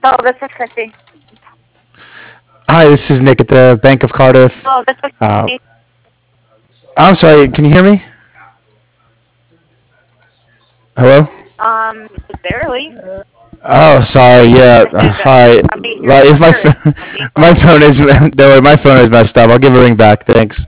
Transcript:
Oh, this is Chrissy. Hi, this is Nick at the Bank of Cardiff. Oh, this is Uh, Chrissy. I'm sorry, can you hear me? Hello? Barely. Oh, sorry. Yeah. This is Hi. Abby here. Well, if my Here is ph- Abby my calling. phone is don't worry, my phone is messed up. I'll give a ring back. Thanks.